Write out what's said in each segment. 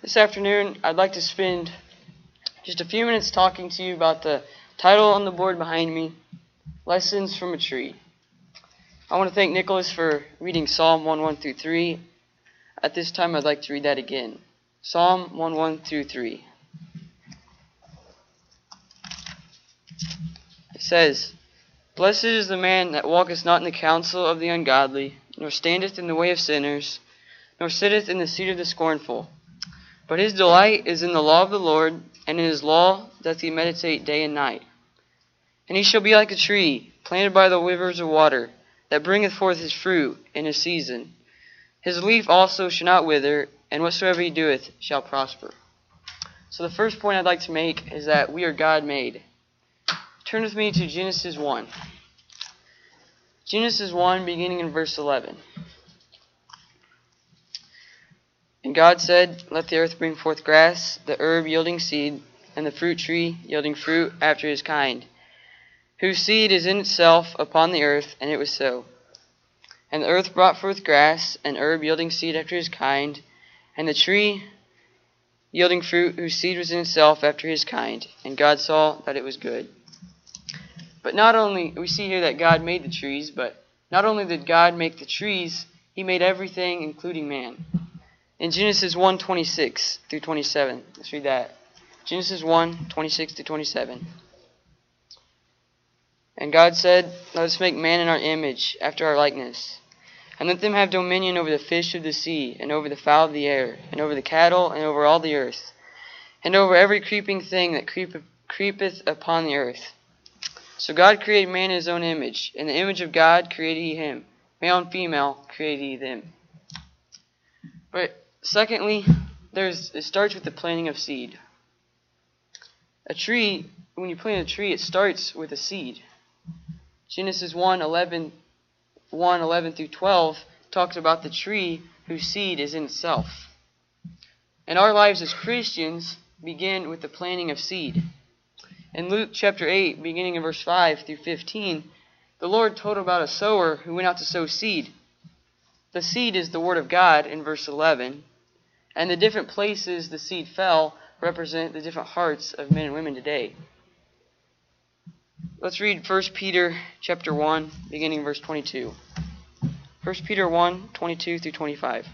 This afternoon, I'd like to spend just a few minutes talking to you about the title on the board behind me, Lessons from a Tree. I want to thank Nicholas for reading Psalm 1:1 through 3. At this time, I'd like to read that again. Psalm 1:1 through 3. It says, Blessed is the man that walketh not in the counsel of the ungodly, nor standeth in the way of sinners, nor sitteth in the seat of the scornful. But his delight is in the law of the Lord, and in his law doth he meditate day and night. And he shall be like a tree planted by the rivers of water, that bringeth forth his fruit in his season. His leaf also shall not wither, and whatsoever he doeth shall prosper. So the first point I'd like to make is that we are God-made. Turn with me to Genesis 1. Genesis 1, beginning in verse 11. And God said, Let the earth bring forth grass, the herb yielding seed, and the fruit tree yielding fruit after his kind, whose seed is in itself upon the earth, and it was so. And the earth brought forth grass, and herb yielding seed after his kind, and the tree yielding fruit, whose seed was in itself after his kind. And God saw that it was good. But not only, we see here that God made the trees, but not only did God make the trees, he made everything, including man. In Genesis 1:26 through 27, let's read that. Genesis 1:26 through 27. And God said, Let us make man in our image, after our likeness, and let them have dominion over the fish of the sea, and over the fowl of the air, and over the cattle, and over all the earth, and over every creeping thing that creepeth upon the earth. So God created man in his own image. In the image of God created he him. Male and female created he them. But secondly, it starts with the planting of seed. A tree, when you plant a tree, it starts with a seed. Genesis 1:11 through 12 talks about the tree whose seed is in itself. And our lives as Christians begin with the planting of seed. In Luke chapter 8, beginning in verse 5 through 15, the Lord told about a sower who went out to sow seed. The seed is the Word of God in verse 11, and the different places the seed fell represent the different hearts of men and women today. Let's read 1 Peter chapter 1, beginning verse 22. 1 Peter 1:22 through 25.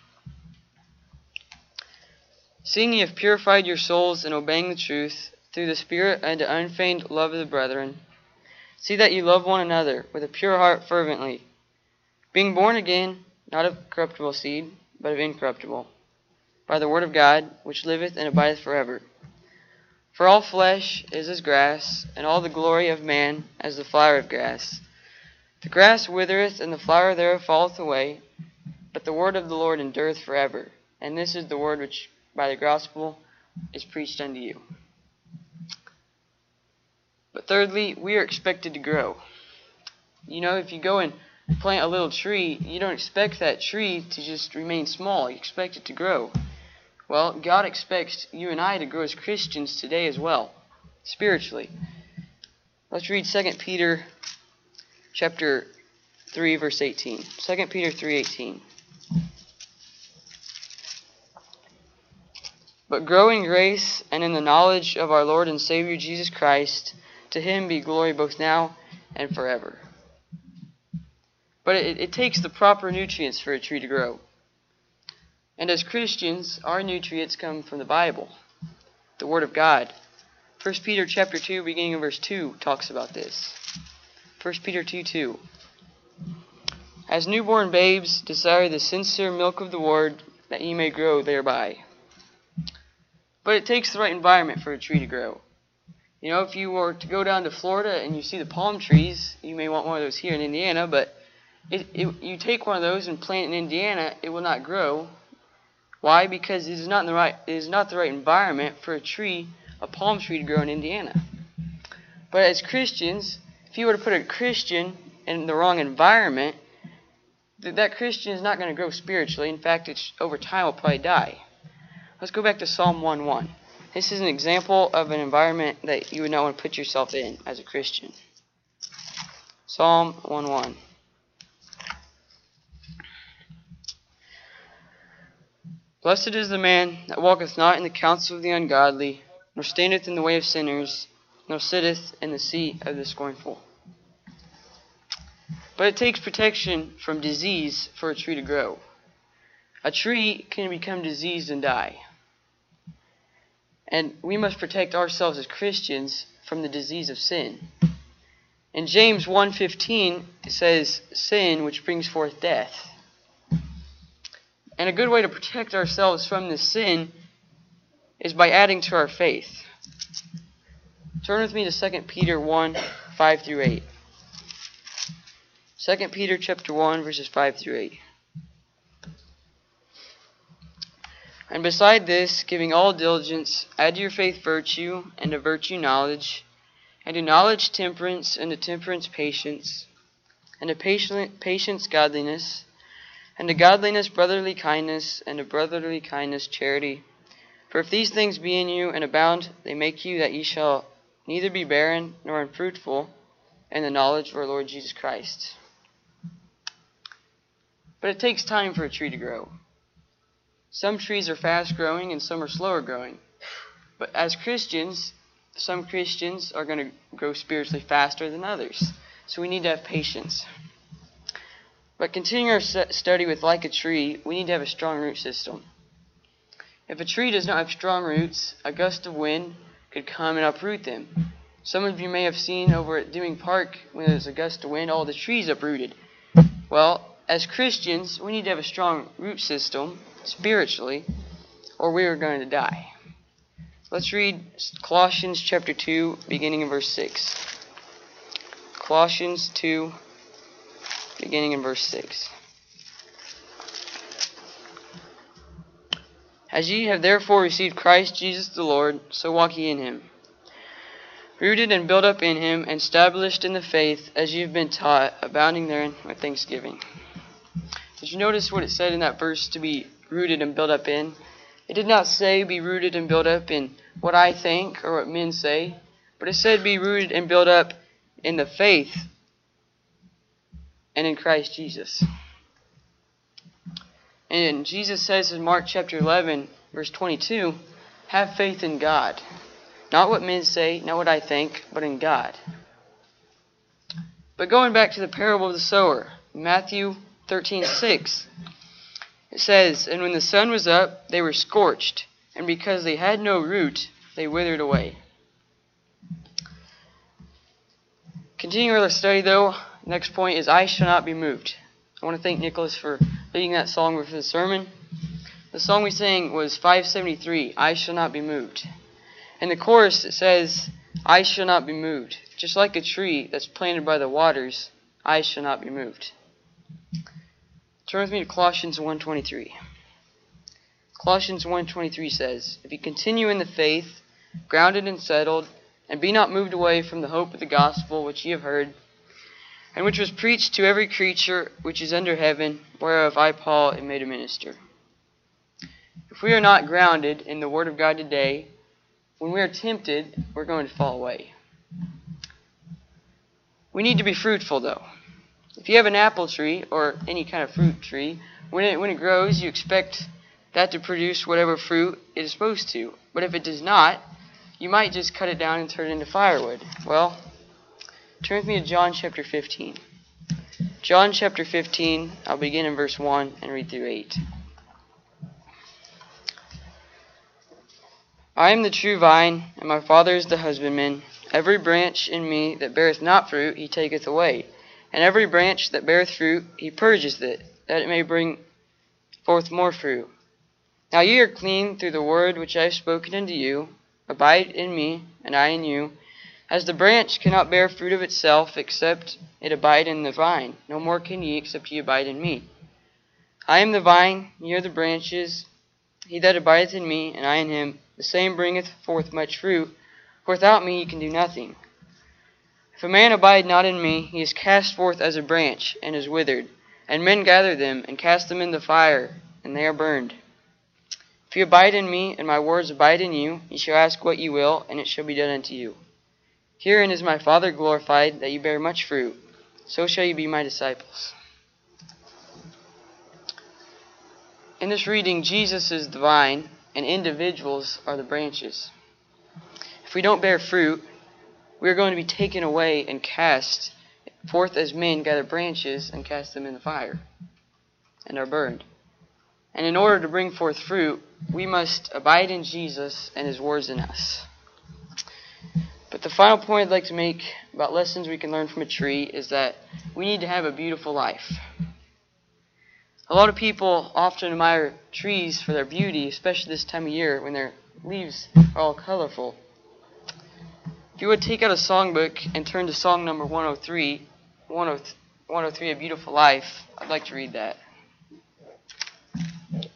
Seeing ye have purified your souls in obeying the truth, through the Spirit unto unfeigned love of the brethren, see that ye love one another with a pure heart fervently, being born again, not of corruptible seed, but of incorruptible, by the word of God, which liveth and abideth forever. For all flesh is as grass, and all the glory of man as the flower of grass. The grass withereth, and the flower thereof falleth away, but the word of the Lord endureth forever. And this is the word which by the gospel is preached unto you. But thirdly, we are expected to grow. You know, if you go and plant a little tree, you don't expect that tree to just remain small. You expect it to grow. Well, God expects you and I to grow as Christians today as well, spiritually. Let's read 2 Peter chapter 3, verse 18. 2 Peter 3:18. But grow in grace and in the knowledge of our Lord and Savior Jesus Christ. To him be glory both now and forever. But it takes the proper nutrients for a tree to grow. And as Christians, our nutrients come from the Bible, the Word of God. 1 Peter chapter 2, beginning in verse 2, talks about this. 1 Peter 2:2. As newborn babes, desire the sincere milk of the Word, that ye may grow thereby. But it takes the right environment for a tree to grow. You know, if you were to go down to Florida and you see the palm trees, you may want one of those here in Indiana, but you take one of those and plant it in Indiana, it will not grow. Why? Because it is not the right environment for a palm tree to grow in Indiana. But as Christians, if you were to put a Christian in the wrong environment, that Christian is not going to grow spiritually. In fact, over time will probably die. Let's go back to Psalm 1:1. This is an example of an environment that you would not want to put yourself in as a Christian. Psalm 1:1. Blessed is the man that walketh not in the counsel of the ungodly, nor standeth in the way of sinners, nor sitteth in the seat of the scornful. But it takes protection from disease for a tree to grow. A tree can become diseased and die. And we must protect ourselves as Christians from the disease of sin. In James 1:15, it says, sin which brings forth death. And a good way to protect ourselves from this sin is by adding to our faith. Turn with me to 2 Peter 1:5 through 8. 2 Peter chapter 1, verses 5 through 8. And beside this, giving all diligence, add to your faith virtue, and to virtue knowledge, and to knowledge temperance, and to temperance patience, and to patience godliness, and to godliness brotherly kindness, and to brotherly kindness charity. For if these things be in you and abound, they make you that ye shall neither be barren nor unfruitful in the knowledge of our Lord Jesus Christ. But it takes time for a tree to grow. Some trees are fast growing and some are slower growing. But as Christians, some Christians are going to grow spiritually faster than others. So we need to have patience. But continuing our study with like a tree, we need to have a strong root system. If a tree does not have strong roots, a gust of wind could come and uproot them. Some of you may have seen over at Dewing Park, when there's a gust of wind, all the trees uprooted. Well, as Christians, we need to have a strong root system spiritually, or we are going to die. Let's read Colossians chapter 2, beginning in verse 6. Colossians 2, beginning in verse 6. As ye have therefore received Christ Jesus the Lord, so walk ye in him, rooted and built up in him, and established in the faith, as ye have been taught, abounding therein with thanksgiving. Did you notice what it said in that verse to be rooted and built up in? It did not say be rooted and built up in what I think or what men say, but it said be rooted and built up in the faith and in Christ Jesus. And Jesus says in Mark chapter 11, verse 22, have faith in God. Not what men say, not what I think, but in God. But going back to the parable of the sower, Matthew 13:6, it says, and when the sun was up, they were scorched, and because they had no root, they withered away. Continuing with our study, though, next point is I shall not be moved. I want to thank Nicholas for leading that song for the sermon. The song we sang was 573, I shall not be moved. In the chorus it says, I shall not be moved. Just like a tree that's planted by the waters, I shall not be moved. Turn with me to Colossians 1:23. Colossians 1:23 says, if you continue in the faith, grounded and settled, and be not moved away from the hope of the gospel which ye have heard, and which was preached to every creature which is under heaven, whereof I, Paul, am made a minister. If we are not grounded in the Word of God today, when we are tempted, we're going to fall away. We need to be fruitful, though. If you have an apple tree, or any kind of fruit tree, when it grows, you expect that to produce whatever fruit it is supposed to. But if it does not, you might just cut it down and turn it into firewood. Well, turn with me to John chapter 15. John chapter 15, I'll begin in verse 1 and read through 8. I am the true vine, and my Father is the husbandman. Every branch in me that beareth not fruit, he taketh away. And every branch that beareth fruit, he purgeth it, that it may bring forth more fruit. Now ye are clean through the word which I have spoken unto you. Abide in me, and I in you. As the branch cannot bear fruit of itself, except it abide in the vine, no more can ye, except ye abide in me. I am the vine, ye are the branches. He that abideth in me, and I in him, the same bringeth forth much fruit, for without me ye can do nothing. If a man abide not in me, he is cast forth as a branch, and is withered. And men gather them, and cast them in the fire, and they are burned. If you abide in me, and my words abide in you, ye shall ask what ye will, and it shall be done unto you. Herein is my Father glorified, that ye bear much fruit. So shall ye be my disciples. In this reading, Jesus is the vine and individuals are the branches. If we don't bear fruit, we are going to be taken away and cast forth as men gather branches and cast them in the fire and are burned. And in order to bring forth fruit, we must abide in Jesus and his words in us. But the final point I'd like to make about lessons we can learn from a tree is that we need to have a beautiful life. A lot of people often admire trees for their beauty, especially this time of year when their leaves are all colorful. If you would take out a songbook and turn to song number 103, 103, A Beautiful Life, I'd like to read that. It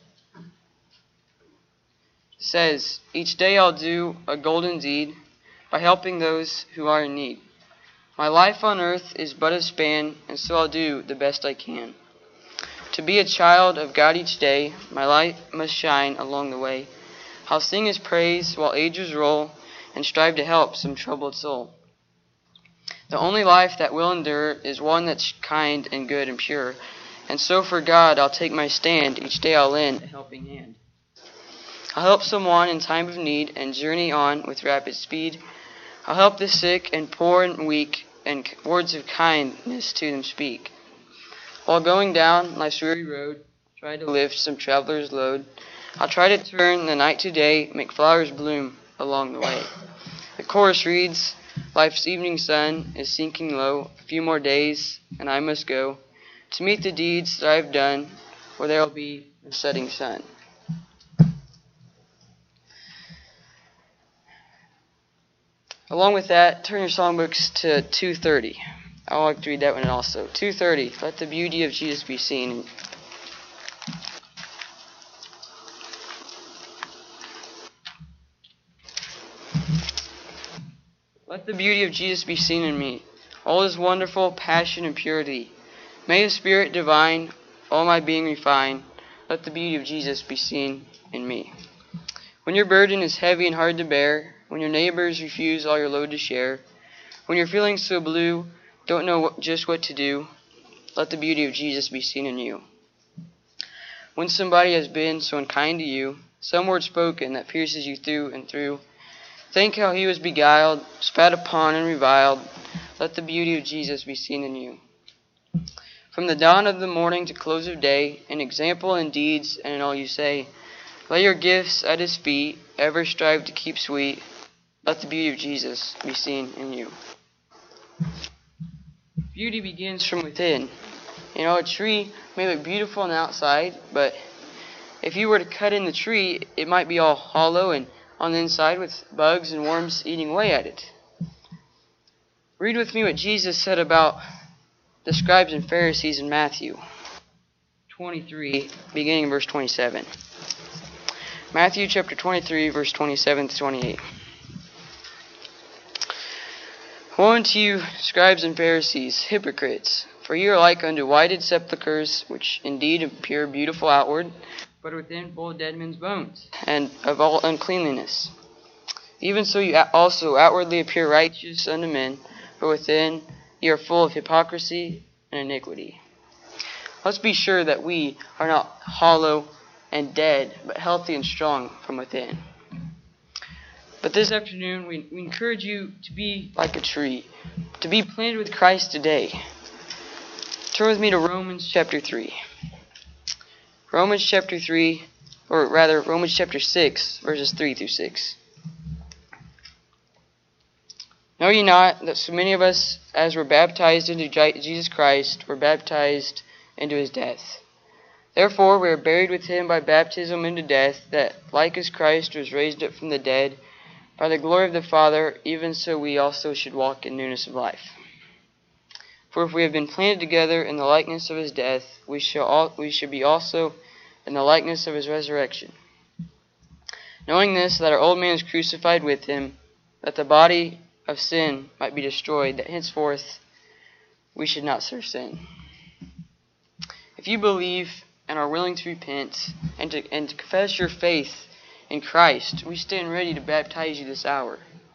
says, "Each day I'll do a golden deed by helping those who are in need. My life on earth is but a span, and so I'll do the best I can. To be a child of God each day, my light must shine along the way. I'll sing his praise while ages roll, and strive to help some troubled soul. The only life that will endure is one that's kind and good and pure, and so for God I'll take my stand, each day I'll lend a helping hand. I'll help someone in time of need and journey on with rapid speed. I'll help the sick and poor and weak, and words of kindness to them speak. While going down life's weary road, try to lift some traveler's load. I'll try to turn the night to day, make flowers bloom along the way." The chorus reads, "Life's evening sun is sinking low. A few more days, and I must go to meet the deeds that I've done, where there'll be a setting sun." Along with that, turn your songbooks to 230. I would like to read that one also. 230, "Let the beauty of Jesus be seen." "Let the beauty of Jesus be seen in me, all his wonderful passion and purity. May his spirit divine all my being refine. Let the beauty of Jesus be seen in me." When your burden is heavy and hard to bear, when your neighbors refuse all your load to share, when you're feeling so blue, don't know just what to do, let the beauty of Jesus be seen in you. When somebody has been so unkind to you, some word spoken that pierces you through and through, think how he was beguiled, spat upon and reviled, let the beauty of Jesus be seen in you. From the dawn of the morning to close of day, in example and deeds and in all you say, lay your gifts at his feet, ever strive to keep sweet, let the beauty of Jesus be seen in you. Beauty begins from within. You know, a tree may look beautiful on the outside, but if you were to cut in the tree, it might be all hollow and on the inside with bugs and worms eating away at it. Read with me what Jesus said about the scribes and Pharisees in Matthew 23, beginning in verse 27. Matthew chapter 23, verse 27 to 28. "Woe unto you, scribes and Pharisees, hypocrites! For you are like unto whited sepulchres, which indeed appear beautiful outward, but within full of dead men's bones, and of all uncleanliness. Even so you also outwardly appear righteous unto men, but within you are full of hypocrisy and iniquity." Let's be sure that we are not hollow and dead, but healthy and strong from within. But this afternoon, we encourage you to be like a tree, to be planted with Christ today. Turn with me to Romans chapter 3. Romans chapter 3, or rather Romans chapter 6, verses 3 through 6. "Know ye not that so many of us as were baptized into Jesus Christ were baptized into his death? Therefore we are buried with him by baptism into death, that like as Christ was raised up from the dead by the glory of the Father, even so we also should walk in newness of life. For if we have been planted together in the likeness of his death, we should be also in the likeness of his resurrection. Knowing this, that our old man is crucified with him, that the body of sin might be destroyed, that henceforth we should not serve sin." If you believe and are willing to repent and to confess your faith in Christ, we stand ready to baptize you this hour.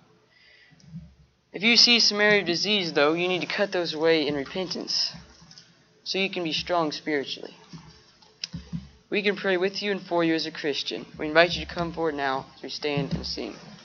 If you see some area of disease, though, you need to cut those away in repentance so you can be strong spiritually. We can pray with you and for you as a Christian. We invite you to come forward now as we stand and sing.